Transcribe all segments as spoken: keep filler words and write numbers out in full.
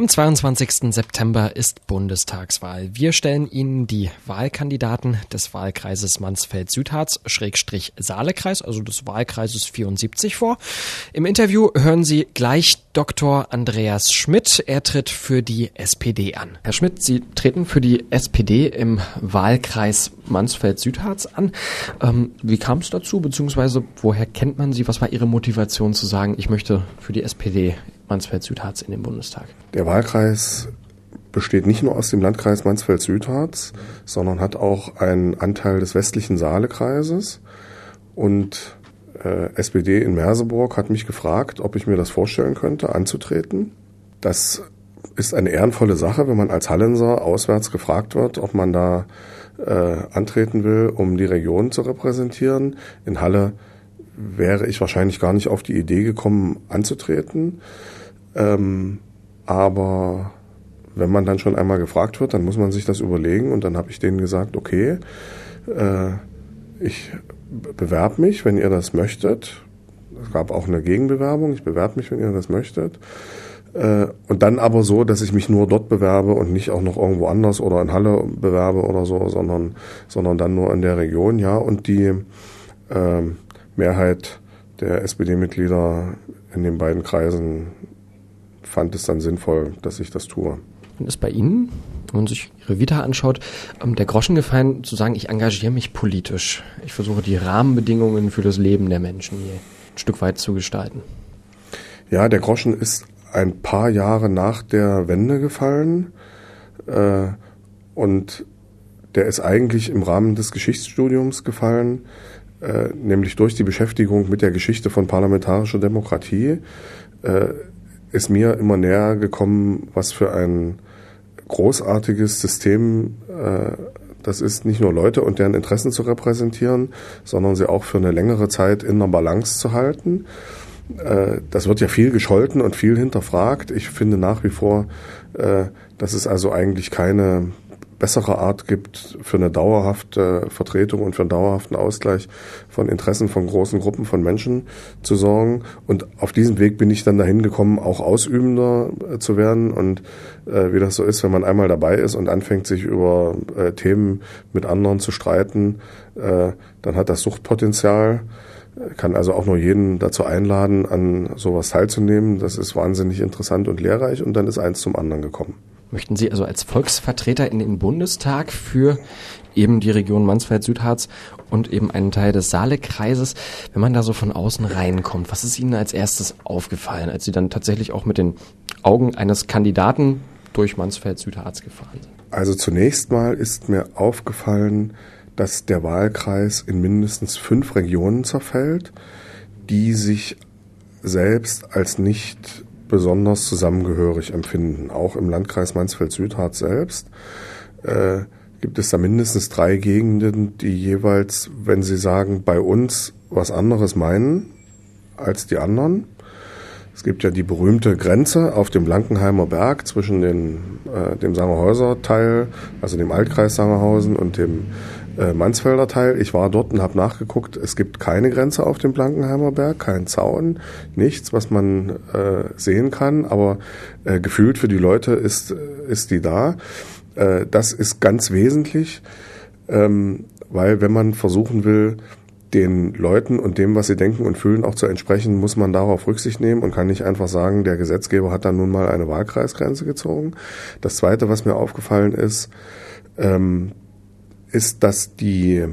Am zweiundzwanzigsten September ist Bundestagswahl. Wir stellen Ihnen die Wahlkandidaten des Wahlkreises Mansfeld-Südharz-Saalekreis, also des Wahlkreises vierundsiebzig vor. Im Interview hören Sie gleich Doktor Andreas Schmidt. Er tritt für die S P D an. Herr Schmidt, Sie treten für die S P D im Wahlkreis Mansfeld-Südharz an. Ähm, wie kam es dazu, beziehungsweise woher kennt man Sie? Was war Ihre Motivation zu sagen, ich möchte für die S P D Mansfeld-Südharz in den Bundestag? Der Wahlkreis besteht nicht nur aus dem Landkreis Mansfeld-Südharz, sondern hat auch einen Anteil des westlichen Saalekreises. Und äh, S P D in Merseburg hat mich gefragt, ob ich mir das vorstellen könnte, anzutreten. Das ist eine ehrenvolle Sache, wenn man als Hallenser auswärts gefragt wird, ob man da äh, antreten will, um die Region zu repräsentieren. In Halle wäre ich wahrscheinlich gar nicht auf die Idee gekommen, anzutreten. Ähm, aber wenn man dann schon einmal gefragt wird, dann muss man sich das überlegen, und dann habe ich denen gesagt, okay, äh, ich bewerbe mich, wenn ihr das möchtet. Es gab auch eine Gegenbewerbung, ich bewerbe mich, wenn ihr das möchtet. Äh, und dann aber so, dass ich mich nur dort bewerbe und nicht auch noch irgendwo anders oder in Halle bewerbe oder so, sondern, sondern dann nur in der Region, ja. Und die äh, Mehrheit der S P D-Mitglieder in den beiden Kreisen fand es dann sinnvoll, dass ich das tue. Und ist bei Ihnen, wenn man sich Ihre Vita anschaut, der Groschen gefallen, zu sagen, ich engagiere mich politisch. Ich versuche die Rahmenbedingungen für das Leben der Menschen hier ein Stück weit zu gestalten. Ja, der Groschen ist ein paar Jahre nach der Wende gefallen. Äh, und der ist eigentlich im Rahmen des Geschichtsstudiums gefallen, äh, nämlich durch die Beschäftigung mit der Geschichte von parlamentarischer Demokratie. Äh, ist mir immer näher gekommen, was für ein großartiges System äh, das ist, nicht nur Leute und deren Interessen zu repräsentieren, sondern sie auch für eine längere Zeit in einer Balance zu halten. Äh, das wird ja viel gescholten und viel hinterfragt. Ich finde nach wie vor, äh, dass es also eigentlich keine bessere Art gibt, für eine dauerhafte Vertretung und für einen dauerhaften Ausgleich von Interessen von großen Gruppen von Menschen zu sorgen. Und auf diesem Weg bin ich dann dahin gekommen, auch Ausübender äh, zu werden. Und äh, wie das so ist, wenn man einmal dabei ist und anfängt, sich über äh, Themen mit anderen zu streiten, äh, dann hat das Suchtpotenzial. Kann also auch nur jeden dazu einladen, an sowas teilzunehmen. Das ist wahnsinnig interessant und lehrreich, und dann ist eins zum anderen gekommen. Möchten Sie also als Volksvertreter in den Bundestag für eben die Region Mansfeld-Südharz und eben einen Teil des Saalekreises, wenn man da so von außen reinkommt, was ist Ihnen als erstes aufgefallen, als Sie dann tatsächlich auch mit den Augen eines Kandidaten durch Mansfeld-Südharz gefahren sind? Also zunächst mal ist mir aufgefallen, dass der Wahlkreis in mindestens fünf Regionen zerfällt, die sich selbst als nicht besonders zusammengehörig empfinden. Auch im Landkreis Mansfeld-Südharz selbst äh, gibt es da mindestens drei Gegenden, die jeweils, wenn sie sagen, bei uns was anderes meinen als die anderen. Es gibt ja die berühmte Grenze auf dem Blankenheimer Berg zwischen den, äh, dem Sangerhäuser Teil, also dem Altkreis Sangerhausen, und dem äh, Mansfelder Teil. Ich war dort und habe nachgeguckt, es gibt keine Grenze auf dem Blankenheimer Berg, kein Zaun, nichts, was man äh, sehen kann, aber äh, gefühlt für die Leute ist, ist die da. Äh, das ist ganz wesentlich, ähm, weil wenn man versuchen will, den Leuten und dem, was sie denken und fühlen, auch zu entsprechen, muss man darauf Rücksicht nehmen und kann nicht einfach sagen, der Gesetzgeber hat dann nun mal eine Wahlkreisgrenze gezogen. Das Zweite, was mir aufgefallen ist, ähm, ist, dass die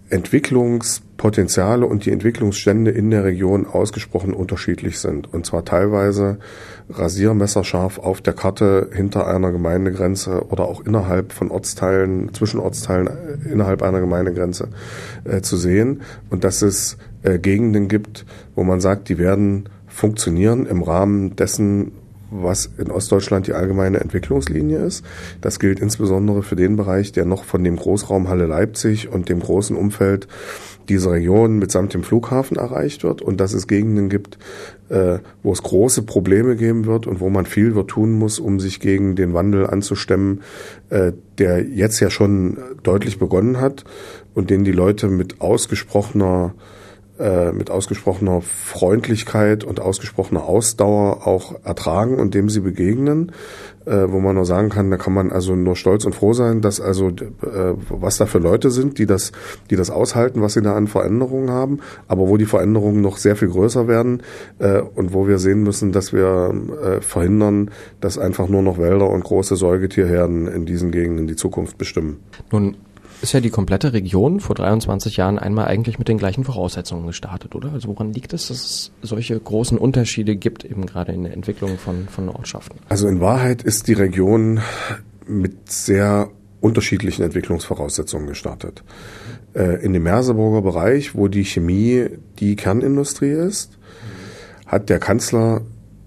Entwicklungspotenziale und die Entwicklungsstände in der Region ausgesprochen unterschiedlich sind. Und zwar teilweise rasiermesserscharf auf der Karte hinter einer Gemeindegrenze oder auch innerhalb von Ortsteilen, zwischen Ortsteilen innerhalb einer Gemeindegrenze äh, zu sehen. Und dass es äh, Gegenden gibt, wo man sagt, die werden funktionieren im Rahmen dessen, was in Ostdeutschland die allgemeine Entwicklungslinie ist. Das gilt insbesondere für den Bereich, der noch von dem Großraum Halle Leipzig und dem großen Umfeld dieser Region mitsamt dem Flughafen erreicht wird, und dass es Gegenden gibt, äh, wo es große Probleme geben wird und wo man viel wird tun muss, um sich gegen den Wandel anzustemmen, äh, der jetzt ja schon deutlich begonnen hat und den die Leute mit ausgesprochener äh, mit ausgesprochener Freundlichkeit und ausgesprochener Ausdauer auch ertragen und dem sie begegnen, äh, wo man nur sagen kann, da kann man also nur stolz und froh sein, dass also äh, was da für Leute sind, die das, die das aushalten, was sie da an Veränderungen haben, aber wo die Veränderungen noch sehr viel größer werden äh, und wo wir sehen müssen, dass wir äh, verhindern, dass einfach nur noch Wälder und große Säugetierherden in diesen Gegenden die Zukunft bestimmen. Nun ist ja die komplette Region vor dreiundzwanzig Jahren einmal eigentlich mit den gleichen Voraussetzungen gestartet, oder? Also woran liegt es, dass es solche großen Unterschiede gibt, eben gerade in der Entwicklung von, von Ortschaften? Also in Wahrheit ist die Region mit sehr unterschiedlichen Entwicklungsvoraussetzungen gestartet. Äh, in dem Merseburger Bereich, wo die Chemie die Kernindustrie ist, hat der Kanzler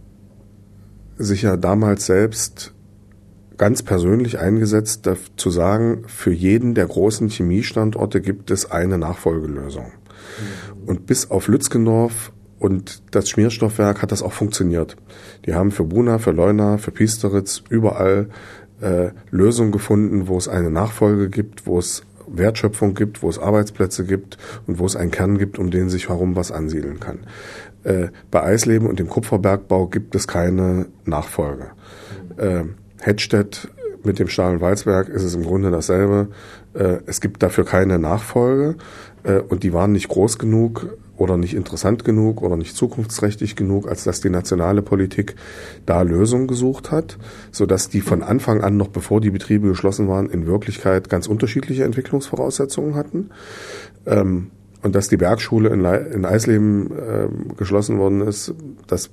sich ja damals selbst ganz persönlich eingesetzt, zu sagen, für jeden der großen Chemiestandorte gibt es eine Nachfolgelösung. Mhm. Und bis auf Lütgendorf und das Schmierstoffwerk hat das auch funktioniert. Die haben für Buna, für Leuna, für Piesteritz überall äh, Lösungen gefunden, wo es eine Nachfolge gibt, wo es Wertschöpfung gibt, wo es Arbeitsplätze gibt und wo es einen Kern gibt, um den sich herum was ansiedeln kann. Äh, bei Eisleben und dem Kupferbergbau gibt es keine Nachfolge. Mhm. Äh, Hettstedt mit dem Stahl- und Walzwerk ist es im Grunde dasselbe. Es gibt dafür keine Nachfolge und die waren nicht groß genug oder nicht interessant genug oder nicht zukunftsträchtig genug, als dass die nationale Politik da Lösungen gesucht hat, sodass die von Anfang an, noch bevor die Betriebe geschlossen waren, in Wirklichkeit ganz unterschiedliche Entwicklungsvoraussetzungen hatten. Und dass die Bergschule in Eisleben geschlossen worden ist, das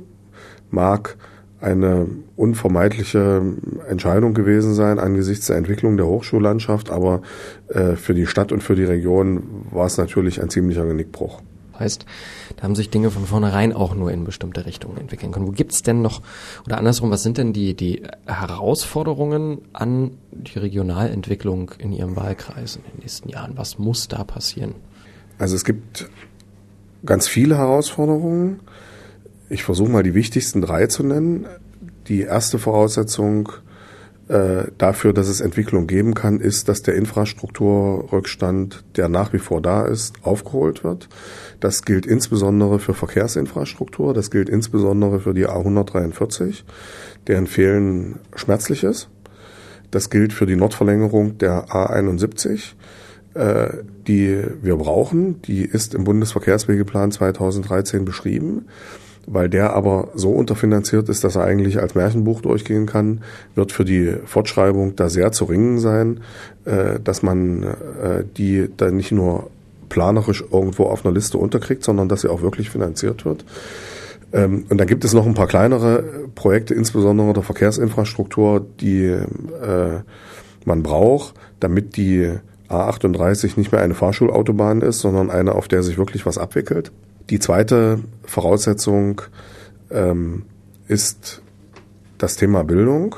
mag eine unvermeidliche Entscheidung gewesen sein angesichts der Entwicklung der Hochschullandschaft, aber äh, für die Stadt und für die Region war es natürlich ein ziemlicher Genickbruch. Heißt, da haben sich Dinge von vornherein auch nur in bestimmte Richtungen entwickeln können. Wo gibt's denn noch, oder andersrum, was sind denn die, die Herausforderungen an die Regionalentwicklung in Ihrem Wahlkreis in den nächsten Jahren? Was muss da passieren? Also es gibt ganz viele Herausforderungen. Ich versuche mal die wichtigsten drei zu nennen. Die erste Voraussetzung äh, dafür, dass es Entwicklung geben kann, ist, dass der Infrastrukturrückstand, der nach wie vor da ist, aufgeholt wird. Das gilt insbesondere für Verkehrsinfrastruktur, das gilt insbesondere für die A hundertdreiundvierzig, deren Fehlen schmerzlich ist. Das gilt für die Nordverlängerung der A einundsiebzig, äh, die wir brauchen. Die ist im Bundesverkehrswegeplan zweitausenddreizehn beschrieben. Weil der aber so unterfinanziert ist, dass er eigentlich als Märchenbuch durchgehen kann, wird für die Fortschreibung da sehr zu ringen sein, äh, dass man äh, die dann nicht nur planerisch irgendwo auf einer Liste unterkriegt, sondern dass sie auch wirklich finanziert wird. Ähm, und dann gibt es noch ein paar kleinere Projekte, insbesondere der Verkehrsinfrastruktur, die äh, man braucht, damit die A achtunddreißig nicht mehr eine Fahrschulautobahn ist, sondern eine, auf der sich wirklich was abwickelt. Die zweite Voraussetzung ähm, ist das Thema Bildung.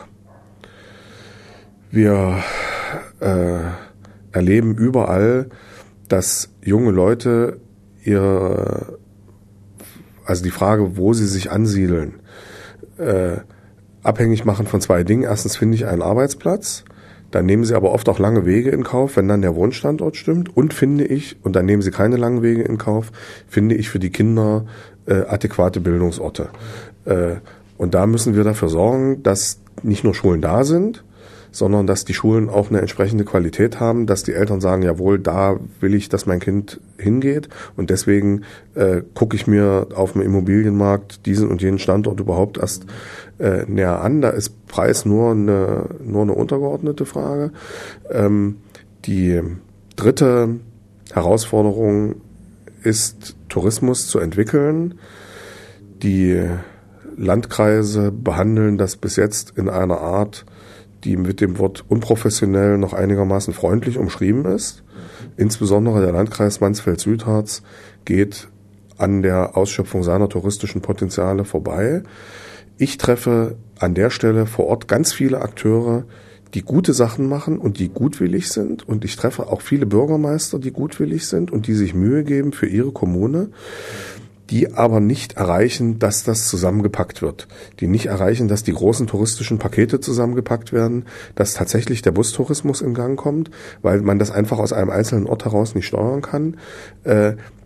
Wir äh, erleben überall, dass junge Leute ihre, also die Frage, wo sie sich ansiedeln, äh, abhängig machen von zwei Dingen. Erstens finde ich einen Arbeitsplatz. Dann nehmen sie aber oft auch lange Wege in Kauf, wenn dann der Wohnstandort stimmt. Und finde ich, und dann nehmen sie keine langen Wege in Kauf, finde ich für die Kinder äh, adäquate Bildungsorte. Äh, und da müssen wir dafür sorgen, dass nicht nur Schulen da sind, sondern dass die Schulen auch eine entsprechende Qualität haben, dass die Eltern sagen, jawohl, da will ich, dass mein Kind hingeht. Und deswegen äh, gucke ich mir auf dem Immobilienmarkt diesen und jenen Standort überhaupt erst äh, näher an. Da ist Preis nur eine, nur eine untergeordnete Frage. Ähm, die dritte Herausforderung ist, Tourismus zu entwickeln. Die Landkreise behandeln das bis jetzt in einer Art, die mit dem Wort unprofessionell noch einigermaßen freundlich umschrieben ist. Insbesondere der Landkreis Mansfeld-Südharz geht an der Ausschöpfung seiner touristischen Potenziale vorbei. Ich treffe an der Stelle vor Ort ganz viele Akteure, die gute Sachen machen und die gutwillig sind. Und ich treffe auch viele Bürgermeister, die gutwillig sind und die sich Mühe geben für ihre Kommune, die aber nicht erreichen, dass das zusammengepackt wird. Die nicht erreichen, dass die großen touristischen Pakete zusammengepackt werden, dass tatsächlich der Bustourismus in Gang kommt, weil man das einfach aus einem einzelnen Ort heraus nicht steuern kann.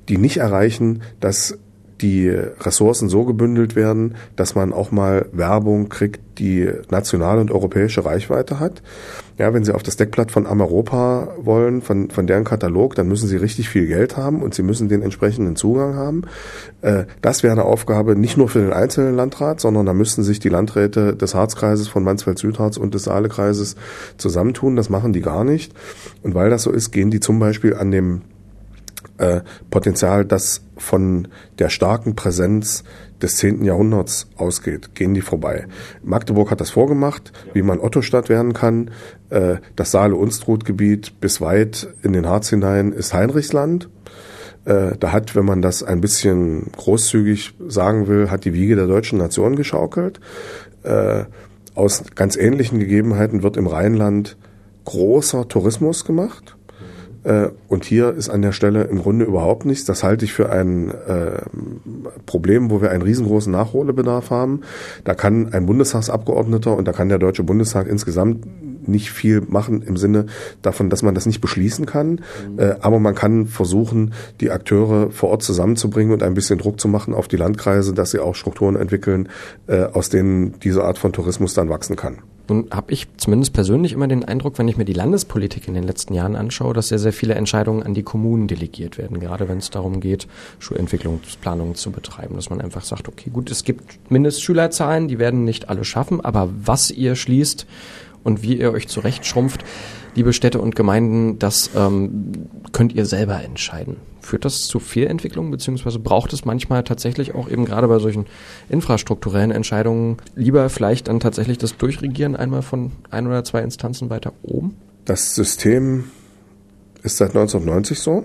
die nicht erreichen, dass die Ressourcen so gebündelt werden, dass man auch mal Werbung kriegt, die nationale und europäische Reichweite hat. Ja, wenn Sie auf das Deckblatt von Ameropa wollen, von, von deren Katalog, dann müssen Sie richtig viel Geld haben und Sie müssen den entsprechenden Zugang haben. Äh, das wäre eine Aufgabe nicht nur für den einzelnen Landrat, sondern da müssten sich die Landräte des Harzkreises, von Mansfeld-Südharz und des Saalekreises zusammentun. Das machen die gar nicht. Und weil das so ist, gehen die zum Beispiel an dem Äh, Potenzial, das von der starken Präsenz des zehnten Jahrhunderts ausgeht, gehen die vorbei. Magdeburg hat das vorgemacht, wie man Ottostadt werden kann. Äh, das Saale-Unstrut-Gebiet bis weit in den Harz hinein ist Heinrichsland. Äh, da hat, wenn man das ein bisschen großzügig sagen will, hat die Wiege der deutschen Nation geschaukelt. Äh, aus ganz ähnlichen Gegebenheiten wird im Rheinland großer Tourismus gemacht. Und hier ist an der Stelle im Grunde überhaupt nichts. Das halte ich für ein äh, Problem, wo wir einen riesengroßen Nachholbedarf haben. Da kann ein Bundestagsabgeordneter und da kann der Deutsche Bundestag insgesamt nicht viel machen im Sinne davon, dass man das nicht beschließen kann. Mhm. Äh, aber man kann versuchen, die Akteure vor Ort zusammenzubringen und ein bisschen Druck zu machen auf die Landkreise, dass sie auch Strukturen entwickeln, äh, aus denen diese Art von Tourismus dann wachsen kann. Nun habe ich zumindest persönlich immer den Eindruck, wenn ich mir die Landespolitik in den letzten Jahren anschaue, dass sehr, sehr viele Entscheidungen an die Kommunen delegiert werden, gerade wenn es darum geht, Schulentwicklungsplanungen zu betreiben, dass man einfach sagt, okay, gut, es gibt Mindestschülerzahlen, die werden nicht alle schaffen, aber was ihr schließt und wie ihr euch zurechtschrumpft, liebe Städte und Gemeinden, das ähm, könnt ihr selber entscheiden. Führt das zu Fehlentwicklungen, beziehungsweise braucht es manchmal tatsächlich auch eben gerade bei solchen infrastrukturellen Entscheidungen lieber vielleicht dann tatsächlich das Durchregieren einmal von ein oder zwei Instanzen weiter oben? Das System ist seit neunzehnhundertneunzig so.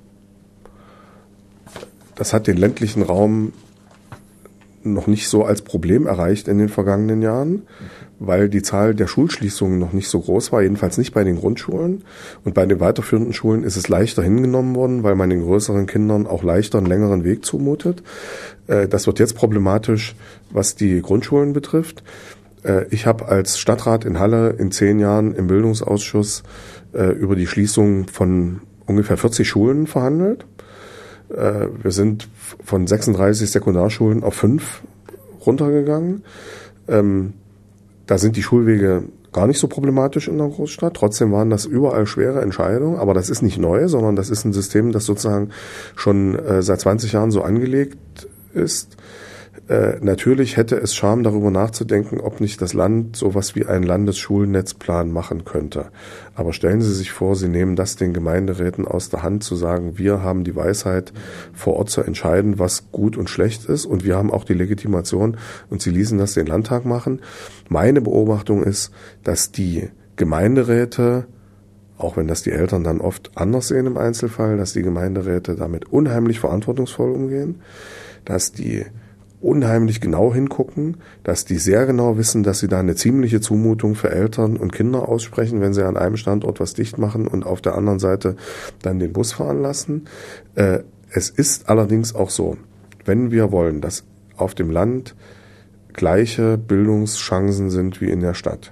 Das hat den ländlichen Raum noch nicht so als Problem erreicht in den vergangenen Jahren, weil die Zahl der Schulschließungen noch nicht so groß war, jedenfalls nicht bei den Grundschulen. Und bei den weiterführenden Schulen ist es leichter hingenommen worden, weil man den größeren Kindern auch leichter einen längeren Weg zumutet. Das wird jetzt problematisch, was die Grundschulen betrifft. Ich habe als Stadtrat in Halle in zehn Jahren im Bildungsausschuss über die Schließung von ungefähr vierzig Schulen verhandelt. Wir sind von sechsunddreißig Sekundarschulen auf fünf runtergegangen. Da sind die Schulwege gar nicht so problematisch in der Großstadt. Trotzdem waren das überall schwere Entscheidungen. Aber das ist nicht neu, sondern das ist ein System, das sozusagen schon seit zwanzig Jahren so angelegt ist. Äh, natürlich hätte es Charme, darüber nachzudenken, ob nicht das Land sowas wie einen Landesschulnetzplan machen könnte. Aber stellen Sie sich vor, Sie nehmen das den Gemeinderäten aus der Hand, zu sagen, wir haben die Weisheit, vor Ort zu entscheiden, was gut und schlecht ist, und wir haben auch die Legitimation, und Sie ließen das den Landtag machen. Meine Beobachtung ist, dass die Gemeinderäte, auch wenn das die Eltern dann oft anders sehen im Einzelfall, dass die Gemeinderäte damit unheimlich verantwortungsvoll umgehen, dass die unheimlich genau hingucken, dass die sehr genau wissen, dass sie da eine ziemliche Zumutung für Eltern und Kinder aussprechen, wenn sie an einem Standort was dicht machen und auf der anderen Seite dann den Bus fahren lassen. Äh, es ist allerdings auch so, wenn wir wollen, dass auf dem Land gleiche Bildungschancen sind wie in der Stadt,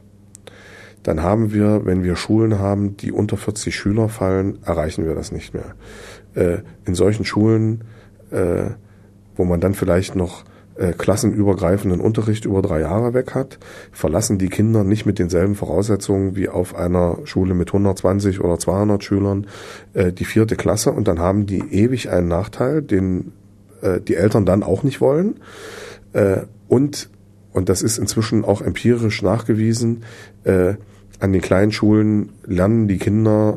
dann haben wir, wenn wir Schulen haben, die unter vierzig Schüler fallen, erreichen wir das nicht mehr. Äh, in solchen Schulen, äh, wo man dann vielleicht noch äh, klassenübergreifenden Unterricht über drei Jahre weg hat, verlassen die Kinder nicht mit denselben Voraussetzungen wie auf einer Schule mit hundertzwanzig oder zweihundert Schülern äh, die vierte Klasse, und dann haben die ewig einen Nachteil, den äh, die Eltern dann auch nicht wollen. Äh, und, und das ist inzwischen auch empirisch nachgewiesen, äh, an den kleinen Schulen lernen die Kinder,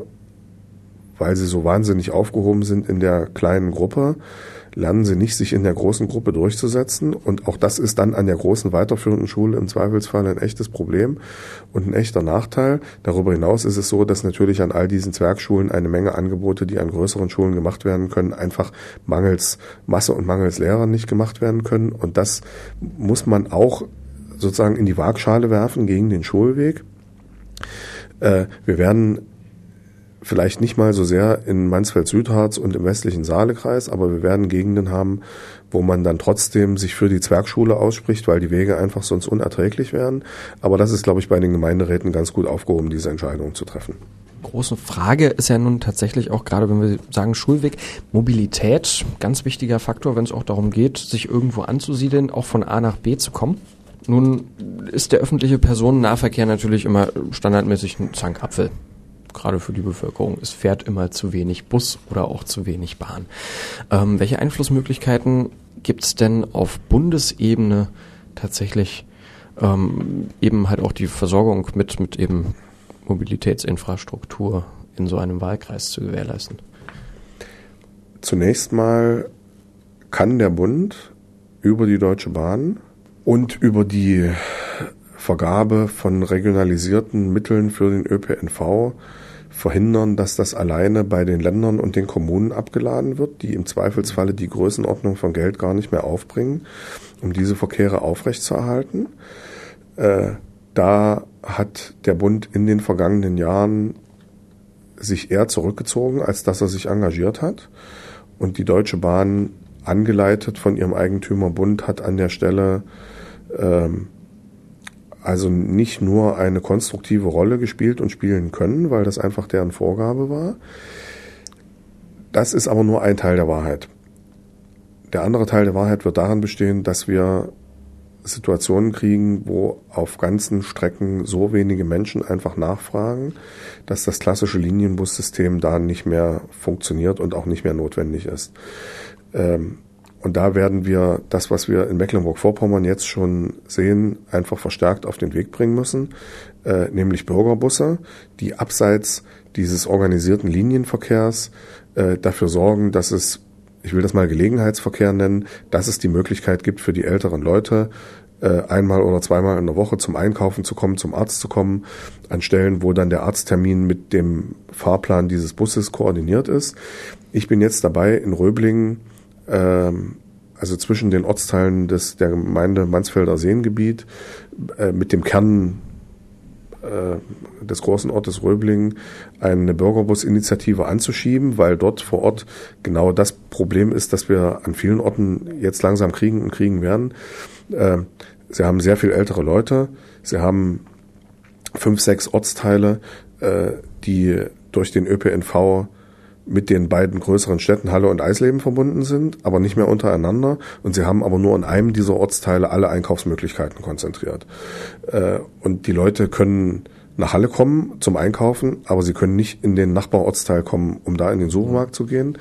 weil sie so wahnsinnig aufgehoben sind in der kleinen Gruppe, lernen sie nicht, sich in der großen Gruppe durchzusetzen. Und auch das ist dann an der großen weiterführenden Schule im Zweifelsfall ein echtes Problem und ein echter Nachteil. Darüber hinaus ist es so, dass natürlich an all diesen Zwergschulen eine Menge Angebote, die an größeren Schulen gemacht werden können, einfach mangels Masse und mangels Lehrer nicht gemacht werden können. Und das muss man auch sozusagen in die Waagschale werfen gegen den Schulweg. Äh, wir werden vielleicht nicht mal so sehr in Mansfeld-Südharz und im westlichen Saalekreis, aber wir werden Gegenden haben, wo man dann trotzdem sich für die Zwergschule ausspricht, weil die Wege einfach sonst unerträglich wären. Aber das ist, glaube ich, bei den Gemeinderäten ganz gut aufgehoben, diese Entscheidung zu treffen. große Frage ist ja nun tatsächlich auch, gerade wenn wir sagen Schulweg, Mobilität, ganz wichtiger Faktor, wenn es auch darum geht, sich irgendwo anzusiedeln, auch von A nach B zu kommen. Nun ist der öffentliche Personennahverkehr natürlich immer standardmäßig ein Zankapfel. Gerade für die Bevölkerung. Es fährt immer zu wenig Bus oder auch zu wenig Bahn. Ähm, welche Einflussmöglichkeiten gibt es denn auf Bundesebene tatsächlich ähm, eben halt auch die Versorgung mit, mit eben Mobilitätsinfrastruktur in so einem Wahlkreis zu gewährleisten? Zunächst mal kann der Bund über die Deutsche Bahn und über die Vergabe von regionalisierten Mitteln für den Ö P N V verhindern, dass das alleine bei den Ländern und den Kommunen abgeladen wird, die im Zweifelsfalle die Größenordnung von Geld gar nicht mehr aufbringen, um diese Verkehre aufrechtzuerhalten. Äh, da hat der Bund in den vergangenen Jahren sich eher zurückgezogen, als dass er sich engagiert hat. Und die Deutsche Bahn, angeleitet von ihrem Eigentümerbund, hat an der Stelle ähm, also nicht nur eine konstruktive Rolle gespielt und spielen können, weil das einfach deren Vorgabe war. Das ist aber nur ein Teil der Wahrheit. Der andere Teil der Wahrheit wird darin bestehen, dass wir Situationen kriegen, wo auf ganzen Strecken so wenige Menschen einfach nachfragen, dass das klassische Linienbussystem da nicht mehr funktioniert und auch nicht mehr notwendig ist. Ähm, Und da werden wir das, was wir in Mecklenburg-Vorpommern jetzt schon sehen, einfach verstärkt auf den Weg bringen müssen, äh, nämlich Bürgerbusse, die abseits dieses organisierten Linienverkehrs äh, dafür sorgen, dass es, ich will das mal Gelegenheitsverkehr nennen, dass es die Möglichkeit gibt für die älteren Leute, äh, einmal oder zweimal in der Woche zum Einkaufen zu kommen, zum Arzt zu kommen, an Stellen, wo dann der Arzttermin mit dem Fahrplan dieses Busses koordiniert ist. Ich bin jetzt dabei, in Röblingen, also zwischen den Ortsteilen des, der Gemeinde Mansfelder Seengebiet, äh, mit dem Kern äh, des großen Ortes Röblingen eine Bürgerbusinitiative anzuschieben, weil dort vor Ort genau das Problem ist, das wir an vielen Orten jetzt langsam kriegen und kriegen werden. Äh, sie haben sehr viel ältere Leute, sie haben fünf, sechs Ortsteile, äh, die durch den Ö P N V mit den beiden größeren Städten Halle und Eisleben verbunden sind, aber nicht mehr untereinander. Und sie haben aber nur in einem dieser Ortsteile alle Einkaufsmöglichkeiten konzentriert. Und die Leute können nach Halle kommen zum Einkaufen, aber sie können nicht in den Nachbarortsteil kommen, um da in den Supermarkt zu gehen.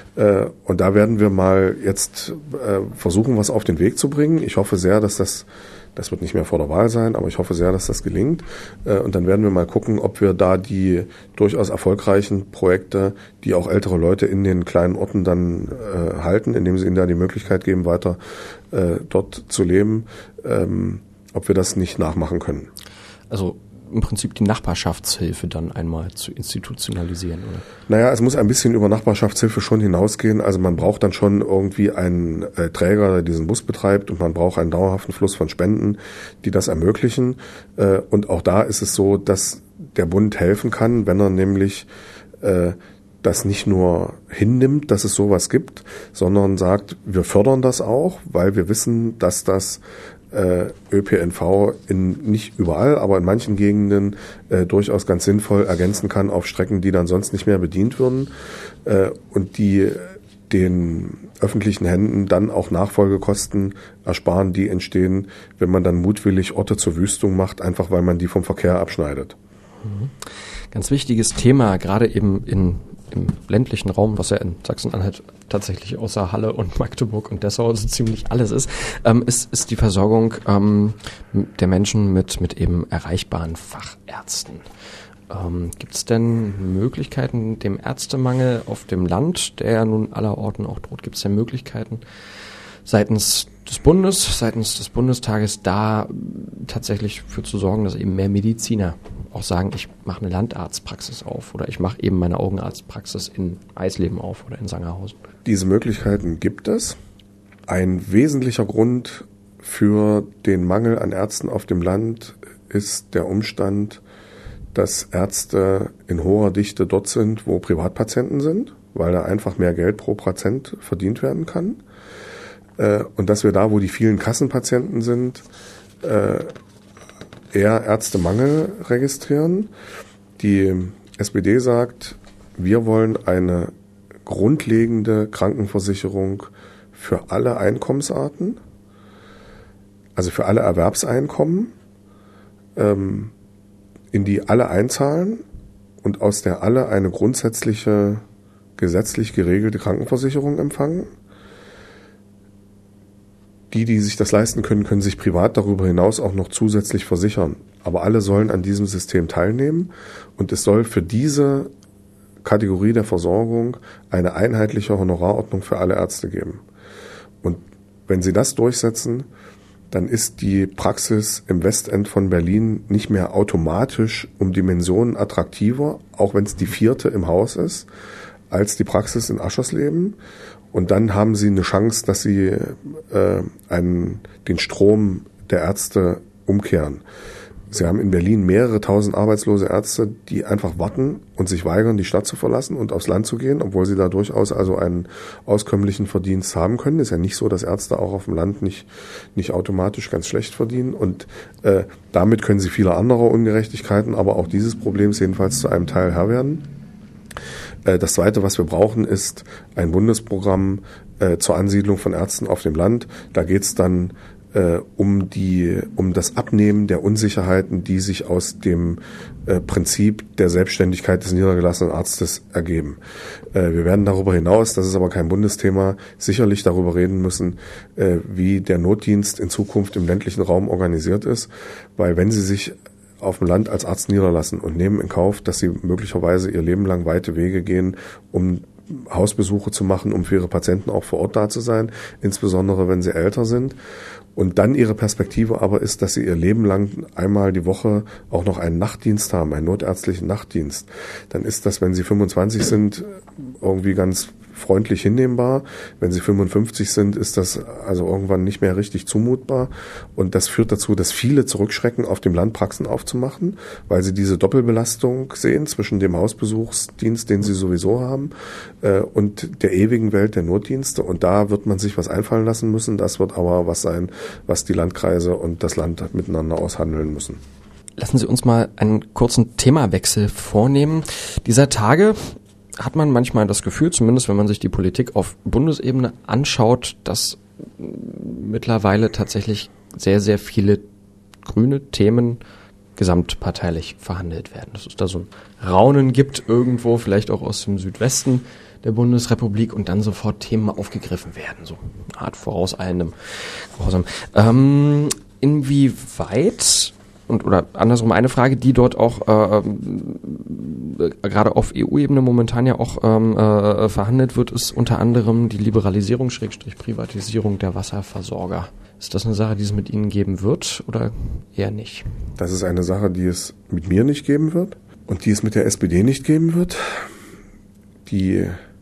Und da werden wir mal jetzt versuchen, was auf den Weg zu bringen. Ich hoffe sehr, dass das Das wird nicht mehr vor der Wahl sein, aber ich hoffe sehr, dass das gelingt. Und dann werden wir mal gucken, ob wir da die durchaus erfolgreichen Projekte, die auch ältere Leute in den kleinen Orten dann äh, halten, indem sie ihnen da die Möglichkeit geben, weiter äh, dort zu leben, ähm, ob wir das nicht nachmachen können. Also im Prinzip die Nachbarschaftshilfe dann einmal zu institutionalisieren, oder? Naja, es muss ein bisschen über Nachbarschaftshilfe schon hinausgehen. Also man braucht dann schon irgendwie einen äh, Träger, der diesen Bus betreibt, und man braucht einen dauerhaften Fluss von Spenden, die das ermöglichen. Äh, und auch da ist es so, dass der Bund helfen kann, wenn er nämlich äh, das nicht nur hinnimmt, dass es sowas gibt, sondern sagt, wir fördern das auch, weil wir wissen, dass das Äh, Ö P N V in nicht überall, aber in manchen Gegenden äh, durchaus ganz sinnvoll ergänzen kann auf Strecken, die dann sonst nicht mehr bedient würden äh, und die den öffentlichen Händen dann auch Nachfolgekosten ersparen, die entstehen, wenn man dann mutwillig Orte zur Wüstung macht, einfach weil man die vom Verkehr abschneidet. Mhm. Ganz wichtiges Thema, gerade eben in im ländlichen Raum, was ja in Sachsen-Anhalt tatsächlich außer Halle und Magdeburg und Dessau so ziemlich alles ist, ähm, ist, ist die Versorgung ähm, der Menschen mit, mit eben erreichbaren Fachärzten. Ähm, gibt es denn Möglichkeiten, dem Ärztemangel auf dem Land, der ja nun allerorten auch droht, gibt es denn Möglichkeiten seitens des Bundes, seitens des Bundestages da tatsächlich für zu sorgen, dass eben mehr Mediziner auch sagen, ich mache eine Landarztpraxis auf oder ich mache eben meine Augenarztpraxis in Eisleben auf oder in Sangerhausen? Diese Möglichkeiten gibt es. Ein wesentlicher Grund für den Mangel an Ärzten auf dem Land ist der Umstand, dass Ärzte in hoher Dichte dort sind, wo Privatpatienten sind, weil da einfach mehr Geld pro Patient verdient werden kann. Und dass wir da, wo die vielen Kassenpatienten sind, eher Ärztemangel registrieren. Die S P D sagt, wir wollen eine grundlegende Krankenversicherung für alle Einkommensarten, also für alle Erwerbseinkommen, ähm, in die alle einzahlen und aus der alle eine grundsätzliche gesetzlich geregelte Krankenversicherung empfangen. Die, die sich das leisten können, können sich privat darüber hinaus auch noch zusätzlich versichern. Aber alle sollen an diesem System teilnehmen und es soll für diese Kategorie der Versorgung eine einheitliche Honorarordnung für alle Ärzte geben. Und wenn sie das durchsetzen, dann ist die Praxis im Westend von Berlin nicht mehr automatisch um Dimensionen attraktiver, auch wenn es die vierte im Haus ist, als die Praxis in Aschersleben. Und dann haben sie eine Chance, dass sie äh, einen, den Strom der Ärzte umkehren. Sie haben in Berlin mehrere tausend arbeitslose Ärzte, die einfach warten und sich weigern, die Stadt zu verlassen und aufs Land zu gehen, obwohl sie da durchaus also einen auskömmlichen Verdienst haben können. Ist ja nicht so, dass Ärzte auch auf dem Land nicht nicht automatisch ganz schlecht verdienen. Und äh, damit können sie viele andere Ungerechtigkeiten, aber auch dieses Problems jedenfalls zu einem Teil Herr werden. Äh, das Zweite, was wir brauchen, ist ein Bundesprogramm äh, zur Ansiedlung von Ärzten auf dem Land. Da geht's dann Äh, um die, um das Abnehmen der Unsicherheiten, die sich aus dem äh, Prinzip der Selbstständigkeit des niedergelassenen Arztes ergeben. Äh, wir werden darüber hinaus, das ist aber kein Bundesthema, sicherlich darüber reden müssen, äh, wie der Notdienst in Zukunft im ländlichen Raum organisiert ist, weil wenn Sie sich auf dem Land als Arzt niederlassen und nehmen in Kauf, dass Sie möglicherweise Ihr Leben lang weite Wege gehen, um Hausbesuche zu machen, um für Ihre Patienten auch vor Ort da zu sein, insbesondere wenn sie älter sind. Und dann ihre Perspektive aber ist, dass sie ihr Leben lang einmal die Woche auch noch einen Nachtdienst haben, einen notärztlichen Nachtdienst. Dann ist das, wenn sie fünfundzwanzig sind, irgendwie ganz freundlich hinnehmbar. Wenn sie fünfundfünfzig sind, ist das also irgendwann nicht mehr richtig zumutbar. Und das führt dazu, dass viele zurückschrecken, auf dem Land Praxen aufzumachen, weil sie diese Doppelbelastung sehen zwischen dem Hausbesuchsdienst, den sie sowieso haben, äh, und der ewigen Welt der Notdienste. Und da wird man sich was einfallen lassen müssen. Das wird aber was sein, was die Landkreise und das Land miteinander aushandeln müssen. Lassen Sie uns mal einen kurzen Themawechsel vornehmen. Dieser Tage hat man manchmal das Gefühl, zumindest wenn man sich die Politik auf Bundesebene anschaut, dass mittlerweile tatsächlich sehr, sehr viele grüne Themen gesamtparteilich verhandelt werden. Dass es da so ein Raunen gibt irgendwo, vielleicht auch aus dem Südwesten der Bundesrepublik und dann sofort Themen aufgegriffen werden. So eine Art vorauseilendem Gehorsam. Ähm, inwieweit... Und oder andersrum eine Frage, die dort auch äh, äh, gerade auf E U-Ebene momentan ja auch ähm, äh, verhandelt wird, ist unter anderem die Liberalisierung, Schrägstrich Privatisierung der Wasserversorger. Ist das eine Sache, die es mit Ihnen geben wird oder eher nicht? Das ist eine Sache, die es mit mir nicht geben wird und die es mit der S P D nicht geben wird. Die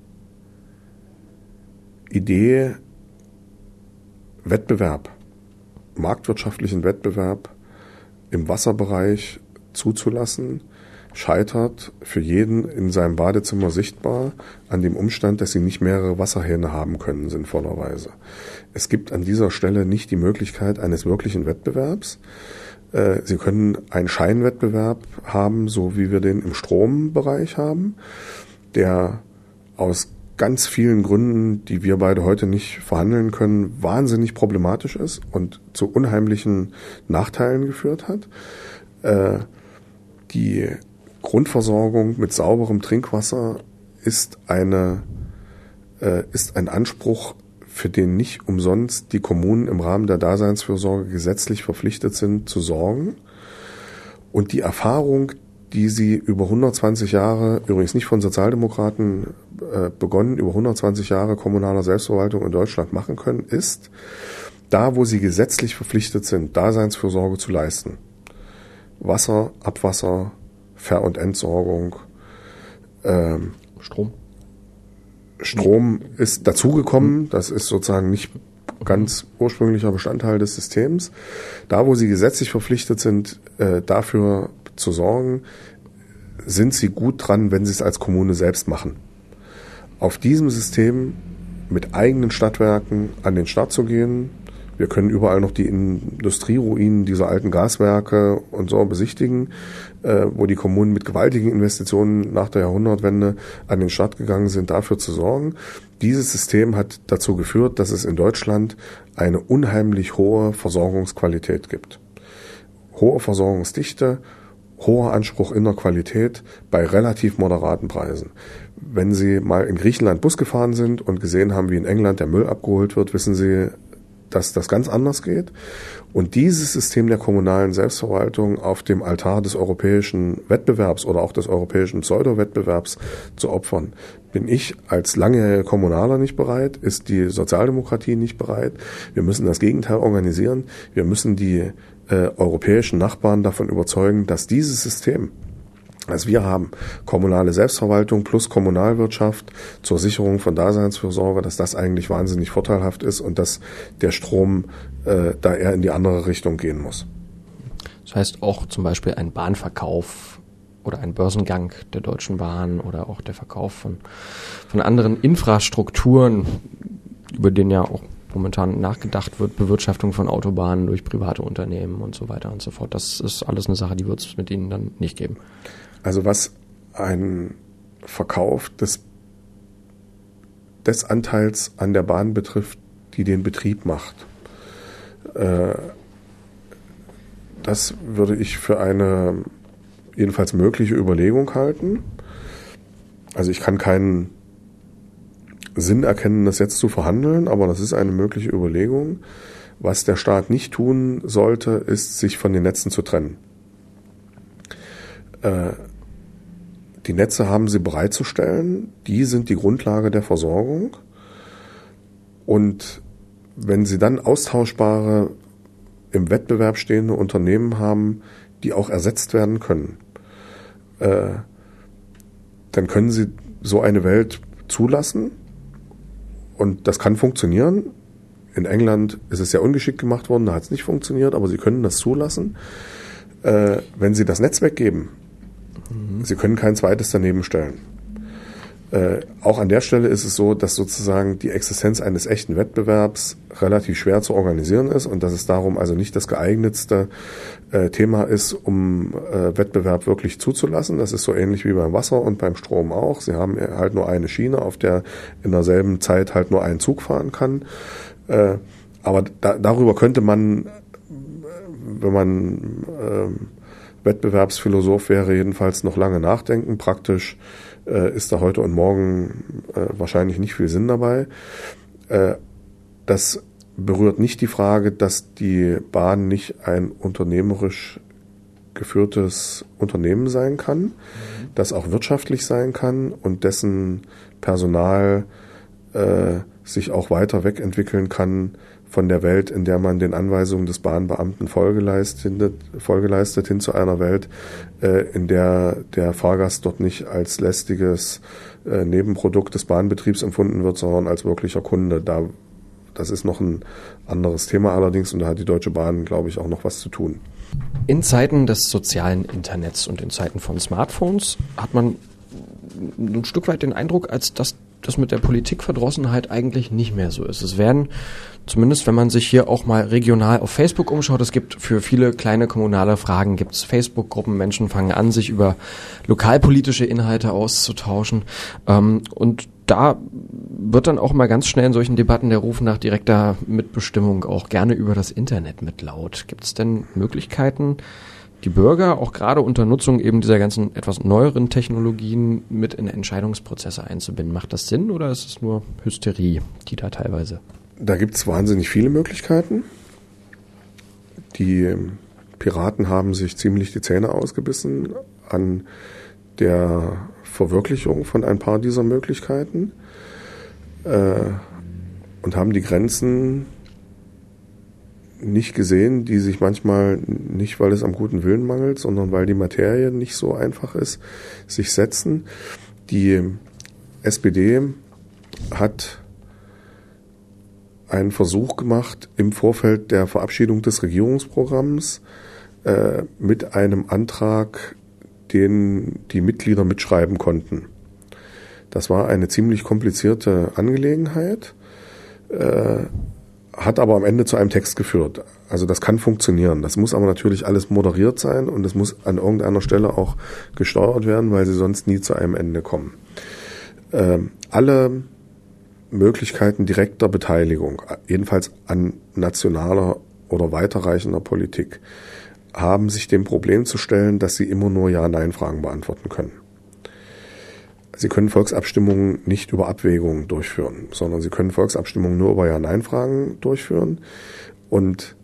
Idee Wettbewerb, marktwirtschaftlichen Wettbewerb im Wasserbereich zuzulassen, scheitert für jeden in seinem Badezimmer sichtbar an dem Umstand, dass sie nicht mehrere Wasserhähne haben können, sinnvollerweise. Es gibt an dieser Stelle nicht die Möglichkeit eines wirklichen Wettbewerbs. Sie können einen Scheinwettbewerb haben, so wie wir den im Strombereich haben, der aus ganz vielen Gründen, die wir beide heute nicht verhandeln können, wahnsinnig problematisch ist und zu unheimlichen Nachteilen geführt hat. Äh, die Grundversorgung mit sauberem Trinkwasser ist eine äh, ist ein Anspruch, für den nicht umsonst die Kommunen im Rahmen der Daseinsfürsorge gesetzlich verpflichtet sind, zu sorgen. Und die Erfahrung, die sie über hundertzwanzig Jahre, übrigens nicht von Sozialdemokraten äh, begonnen, über hundertzwanzig Jahre kommunaler Selbstverwaltung in Deutschland machen können, ist, da wo sie gesetzlich verpflichtet sind, Daseinsfürsorge zu leisten. Wasser, Abwasser, Ver- und Entsorgung, ähm, Strom. Strom ist dazugekommen, das ist sozusagen nicht ganz ursprünglicher Bestandteil des Systems. Da, wo sie gesetzlich verpflichtet sind, äh, dafür zu sorgen, sind sie gut dran, wenn sie es als Kommune selbst machen. Auf diesem System mit eigenen Stadtwerken an den Start zu gehen, Wir können überall noch die Industrieruinen dieser alten Gaswerke und so besichtigen, äh, wo die Kommunen mit gewaltigen Investitionen nach der Jahrhundertwende an den Start gegangen sind, dafür zu sorgen. Dieses System hat dazu geführt, dass es in Deutschland eine unheimlich hohe Versorgungsqualität gibt. Hohe Versorgungsdichte, hoher Anspruch in der Qualität bei relativ moderaten Preisen. Wenn Sie mal in Griechenland Bus gefahren sind und gesehen haben, wie in England der Müll abgeholt wird, wissen Sie, dass das ganz anders geht. Und dieses System der kommunalen Selbstverwaltung auf dem Altar des europäischen Wettbewerbs oder auch des europäischen Pseudo-Wettbewerbs zu opfern, bin ich als langjähriger Kommunaler nicht bereit, ist die Sozialdemokratie nicht bereit. Wir müssen das Gegenteil organisieren. Wir müssen die äh, europäischen Nachbarn davon überzeugen, dass dieses System, also wir haben kommunale Selbstverwaltung plus Kommunalwirtschaft zur Sicherung von Daseinsfürsorge, dass das eigentlich wahnsinnig vorteilhaft ist und dass der Strom äh, da eher in die andere Richtung gehen muss. Das heißt auch zum Beispiel ein Bahnverkauf oder ein Börsengang der Deutschen Bahn oder auch der Verkauf von, von anderen Infrastrukturen, über den ja auch momentan nachgedacht wird, Bewirtschaftung von Autobahnen durch private Unternehmen und so weiter und so fort. Das ist alles eine Sache, die wird es mit Ihnen dann nicht geben. Also was ein Verkauf des, des Anteils an der Bahn betrifft, die den Betrieb macht, äh, das würde ich für eine jedenfalls mögliche Überlegung halten. Also ich kann keinen Sinn erkennen, das jetzt zu verhandeln, aber das ist eine mögliche Überlegung. Was der Staat nicht tun sollte, ist, sich von den Netzen zu trennen. Äh, Die Netze haben sie bereitzustellen, die sind die Grundlage der Versorgung. Und wenn sie dann austauschbare, im Wettbewerb stehende Unternehmen haben, die auch ersetzt werden können, äh, dann können sie so eine Welt zulassen. Und das kann funktionieren. In England ist es sehr ungeschickt gemacht worden, da hat es nicht funktioniert, aber sie können das zulassen. Äh, wenn sie das Netz weggeben, Sie können kein zweites daneben stellen. Äh, auch an der Stelle ist es so, dass sozusagen die Existenz eines echten Wettbewerbs relativ schwer zu organisieren ist und dass es darum also nicht das geeignetste äh, Thema ist, um äh, Wettbewerb wirklich zuzulassen. Das ist so ähnlich wie beim Wasser und beim Strom auch. Sie haben halt nur eine Schiene, auf der in derselben Zeit halt nur ein Zug fahren kann. Äh, aber da, darüber könnte man, wenn man äh, Wettbewerbsphilosoph wäre, jedenfalls noch lange nachdenken. Praktisch äh, ist da heute und morgen äh, wahrscheinlich nicht viel Sinn dabei. Äh, das berührt nicht die Frage, dass die Bahn nicht ein unternehmerisch geführtes Unternehmen sein kann, mhm. das auch wirtschaftlich sein kann und dessen Personal äh, sich auch weiter wegentwickeln kann von der Welt, in der man den Anweisungen des Bahnbeamten Folge leistet, Folge leistet hin zu einer Welt, äh, in der der Fahrgast dort nicht als lästiges äh, Nebenprodukt des Bahnbetriebs empfunden wird, sondern als wirklicher Kunde. Da, das ist noch ein anderes Thema allerdings und da hat die Deutsche Bahn, glaube ich, auch noch was zu tun. In Zeiten des sozialen Internets und in Zeiten von Smartphones hat man ein Stück weit den Eindruck, als dass das mit der Politikverdrossenheit eigentlich nicht mehr so ist. Es werden, zumindest wenn man sich hier auch mal regional auf Facebook umschaut, es gibt für viele kleine kommunale Fragen, gibt es Facebook-Gruppen, Menschen fangen an, sich über lokalpolitische Inhalte auszutauschen. Ähm, und da wird dann auch mal ganz schnell in solchen Debatten der Ruf nach direkter Mitbestimmung auch gerne über das Internet mit laut. Gibt es denn Möglichkeiten, die Bürger auch gerade unter Nutzung eben dieser ganzen etwas neueren Technologien mit in Entscheidungsprozesse einzubinden? Macht das Sinn oder ist es nur Hysterie, die da teilweise? Da gibt es wahnsinnig viele Möglichkeiten. Die Piraten haben sich ziemlich die Zähne ausgebissen an der Verwirklichung von ein paar dieser Möglichkeiten äh, und haben die Grenzen nicht gesehen, die sich manchmal nicht, weil es am guten Willen mangelt, sondern weil die Materie nicht so einfach ist, sich setzen. Die S P D hat einen Versuch gemacht, im Vorfeld der Verabschiedung des Regierungsprogramms äh, mit einem Antrag, den die Mitglieder mitschreiben konnten. Das war eine ziemlich komplizierte Angelegenheit, äh, hat aber am Ende zu einem Text geführt. Also das kann funktionieren. Das muss aber natürlich alles moderiert sein und es muss an irgendeiner Stelle auch gesteuert werden, weil sie sonst nie zu einem Ende kommen. Ähm, alle Möglichkeiten direkter Beteiligung, jedenfalls an nationaler oder weiterreichender Politik, haben sich dem Problem zu stellen, dass sie immer nur Ja-Nein-Fragen beantworten können. Sie können Volksabstimmungen nicht über Abwägungen durchführen, sondern sie können Volksabstimmungen nur über Ja-Nein-Fragen durchführen. Und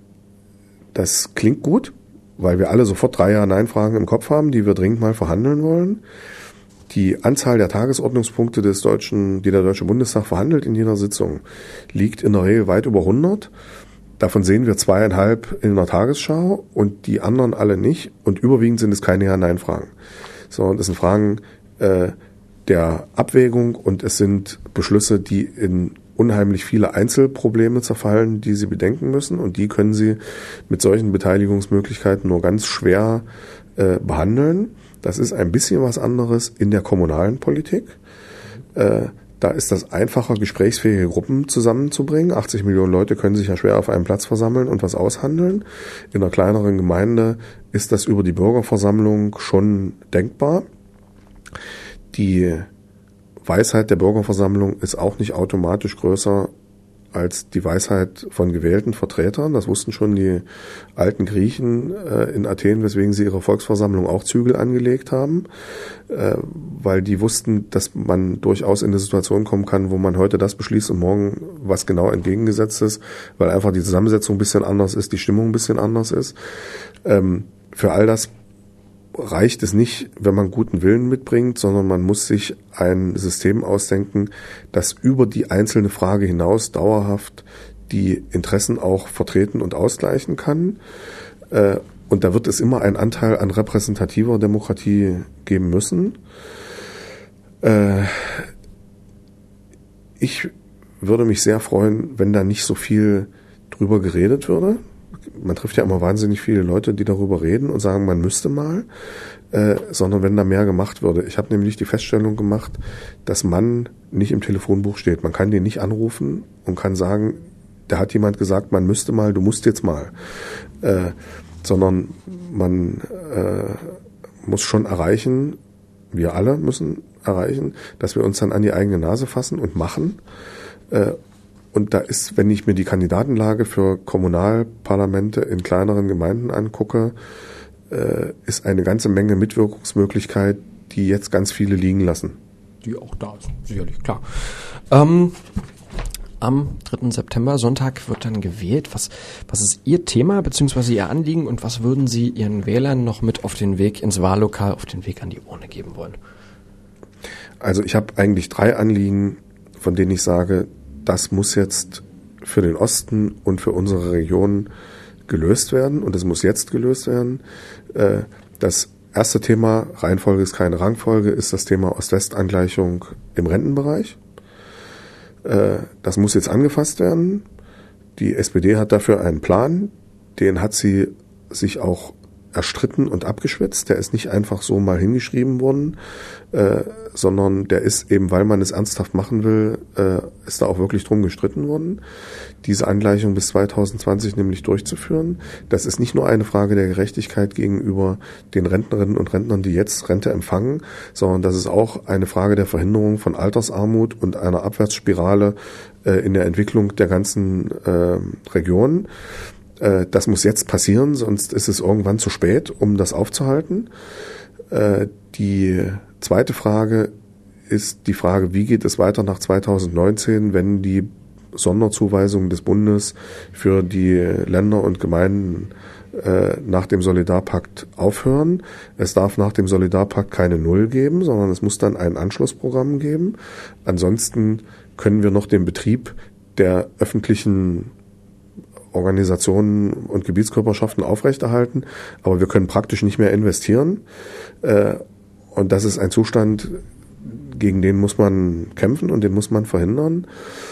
das klingt gut, weil wir alle sofort drei Ja-Nein-Fragen im Kopf haben, die wir dringend mal verhandeln wollen. Die Anzahl der Tagesordnungspunkte des deutschen, die der Deutsche Bundestag verhandelt in jeder Sitzung, liegt in der Regel weit über hundert. Davon sehen wir zweieinhalb in der Tagesschau und die anderen alle nicht. Und überwiegend sind es keine Ja-Nein-Fragen, sondern es sind Fragen äh, der Abwägung und es sind Beschlüsse, die in unheimlich viele Einzelprobleme zerfallen, die Sie bedenken müssen. Und die können Sie mit solchen Beteiligungsmöglichkeiten nur ganz schwer äh, behandeln. Das ist ein bisschen was anderes in der kommunalen Politik. Äh, Da ist das einfacher, gesprächsfähige Gruppen zusammenzubringen. achtzig Millionen Leute können sich ja schwer auf einem Platz versammeln und was aushandeln. In einer kleineren Gemeinde ist das über die Bürgerversammlung schon denkbar. Die Weisheit der Bürgerversammlung ist auch nicht automatisch größer als die Weisheit von gewählten Vertretern. Das wussten schon die alten Griechen äh, in Athen, weswegen sie ihre Volksversammlung auch Zügel angelegt haben, äh, weil die wussten, dass man durchaus in eine Situation kommen kann, wo man heute das beschließt und morgen was genau entgegengesetzt ist, weil einfach die Zusammensetzung ein bisschen anders ist, die Stimmung ein bisschen anders ist. Ähm, für all das reicht es nicht, wenn man guten Willen mitbringt, sondern man muss sich ein System ausdenken, das über die einzelne Frage hinaus dauerhaft die Interessen auch vertreten und ausgleichen kann. Und da wird es immer einen Anteil an repräsentativer Demokratie geben müssen. Ich würde mich sehr freuen, wenn da nicht so viel drüber geredet würde. Man trifft ja immer wahnsinnig viele Leute, die darüber reden und sagen, man müsste mal, äh, sondern wenn da mehr gemacht würde. Ich habe nämlich die Feststellung gemacht, dass man nicht im Telefonbuch steht. Man kann den nicht anrufen und kann sagen, da hat jemand gesagt, man müsste mal, du musst jetzt mal. Äh, sondern man äh, muss schon erreichen, wir alle müssen erreichen, dass wir uns dann an die eigene Nase fassen und machen. Äh, Und da ist, wenn ich mir die Kandidatenlage für Kommunalparlamente in kleineren Gemeinden angucke, äh, ist eine ganze Menge Mitwirkungsmöglichkeit, die jetzt ganz viele liegen lassen. Die auch da ist, sicherlich, klar. Ähm, am dritten September, Sonntag, wird dann gewählt. Was, was ist Ihr Thema bzw. Ihr Anliegen und was würden Sie Ihren Wählern noch mit auf den Weg ins Wahllokal, auf den Weg an die Urne geben wollen? Also ich habe eigentlich drei Anliegen, von denen ich sage, das muss jetzt für den Osten und für unsere Region gelöst werden und es muss jetzt gelöst werden. Das erste Thema, Reihenfolge ist keine Rangfolge, ist das Thema Ost-West-Angleichung im Rentenbereich. Das muss jetzt angefasst werden. Die S P D hat dafür einen Plan, den hat sie sich auch erstritten und abgeschwätzt. Der ist nicht einfach so mal hingeschrieben worden, äh, sondern der ist eben, weil man es ernsthaft machen will, äh, ist da auch wirklich drum gestritten worden, diese Angleichung bis zwanzig zwanzig nämlich durchzuführen. Das ist nicht nur eine Frage der Gerechtigkeit gegenüber den Rentnerinnen und Rentnern, die jetzt Rente empfangen, sondern das ist auch eine Frage der Verhinderung von Altersarmut und einer Abwärtsspirale äh, in der Entwicklung der ganzen äh, Region. Das muss jetzt passieren, sonst ist es irgendwann zu spät, um das aufzuhalten. Die zweite Frage ist die Frage, wie geht es weiter nach zwanzig neunzehn, wenn die Sonderzuweisungen des Bundes für die Länder und Gemeinden nach dem Solidarpakt aufhören. Es darf nach dem Solidarpakt keine Null geben, sondern es muss dann ein Anschlussprogramm geben. Ansonsten können wir noch den Betrieb der öffentlichen Organisationen und Gebietskörperschaften aufrechterhalten, aber wir können praktisch nicht mehr investieren. Und das ist ein Zustand, gegen den muss man kämpfen und den muss man verhindern.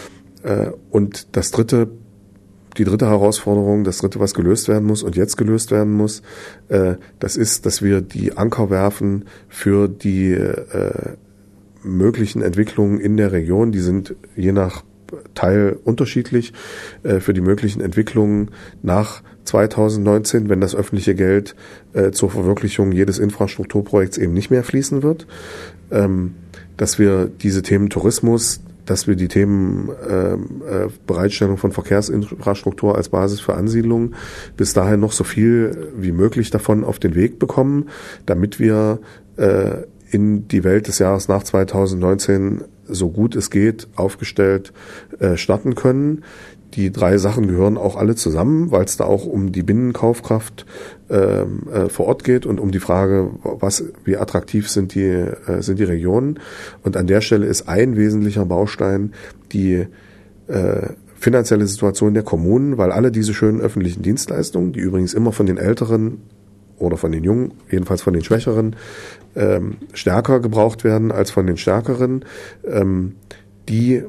Und das dritte, die dritte Herausforderung, das dritte, was gelöst werden muss und jetzt gelöst werden muss, das ist, dass wir die Anker werfen für die möglichen Entwicklungen in der Region. Die sind je nach Teil unterschiedlich äh, für die möglichen Entwicklungen nach zweitausendneunzehn, wenn das öffentliche Geld äh, zur Verwirklichung jedes Infrastrukturprojekts eben nicht mehr fließen wird, ähm, dass wir diese Themen Tourismus, dass wir die Themen äh, äh, Bereitstellung von Verkehrsinfrastruktur als Basis für Ansiedlungen bis dahin noch so viel wie möglich davon auf den Weg bekommen, damit wir äh, in die Welt des Jahres nach zweitausendneunzehn so gut es geht aufgestellt äh, starten können. Die drei Sachen gehören auch alle zusammen, weil es da auch um die Binnenkaufkraft äh, äh, vor Ort geht und um die Frage, was, wie attraktiv sind die, äh, sind die Regionen. Und an der Stelle ist ein wesentlicher Baustein die äh, finanzielle Situation der Kommunen, weil alle diese schönen öffentlichen Dienstleistungen, die übrigens immer von den Älteren oder von den Jungen, jedenfalls von den Schwächeren, ähm, stärker gebraucht werden als von den Stärkeren, ähm, die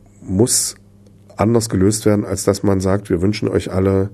muss anders gelöst werden, als dass man sagt, wir wünschen euch alle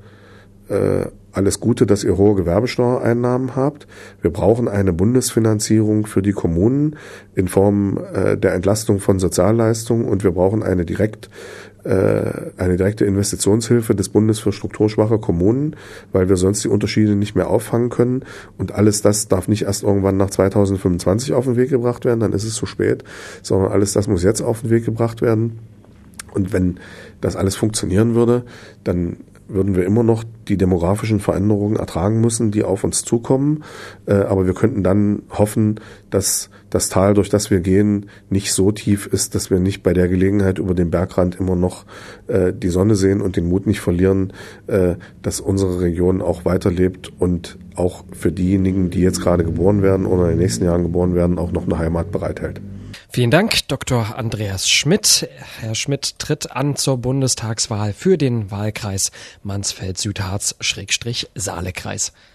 äh, alles Gute, dass ihr hohe Gewerbesteuereinnahmen habt. Wir brauchen eine Bundesfinanzierung für die Kommunen in Form äh, der Entlastung von Sozialleistungen und wir brauchen eine direkt äh, eine direkte Investitionshilfe des Bundes für strukturschwache Kommunen, weil wir sonst die Unterschiede nicht mehr auffangen können. Und alles das darf nicht erst irgendwann nach zweitausendfünfundzwanzig auf den Weg gebracht werden, dann ist es zu spät, sondern alles das muss jetzt auf den Weg gebracht werden. Und wenn das alles funktionieren würde, dann würden wir immer noch die demografischen Veränderungen ertragen müssen, die auf uns zukommen. Aber wir könnten dann hoffen, dass das Tal, durch das wir gehen, nicht so tief ist, dass wir nicht bei der Gelegenheit über den Bergrand immer noch die Sonne sehen und den Mut nicht verlieren, dass unsere Region auch weiterlebt und auch für diejenigen, die jetzt gerade geboren werden oder in den nächsten Jahren geboren werden, auch noch eine Heimat bereithält. Vielen Dank, Doktor Andreas Schmidt. Herr Schmidt tritt an zur Bundestagswahl für den Wahlkreis Mansfeld-Südharz-Saale-Kreis.